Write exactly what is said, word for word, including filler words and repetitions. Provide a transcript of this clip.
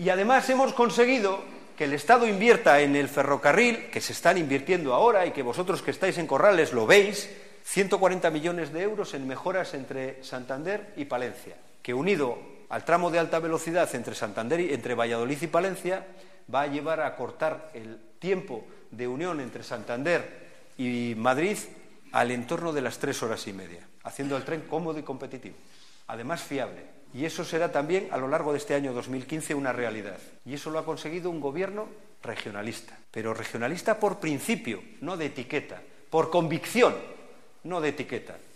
Y además hemos conseguido que el Estado invierta en el ferrocarril, que se están invirtiendo ahora y que vosotros que estáis en Corrales lo veis, ciento cuarenta millones de euros en mejoras entre Santander y Palencia, que unido al tramo de alta velocidad entre Santander y, entre Valladolid y Palencia, va a llevar a cortar el tiempo de unión entre Santander y Madrid al entorno de las tres horas y media, haciendo el tren cómodo y competitivo, además fiable. Y eso será también a lo largo de este año dos mil quince una realidad. Y eso lo ha conseguido un gobierno regionalista, pero regionalista por principio, no de etiqueta, por convicción, no de etiqueta.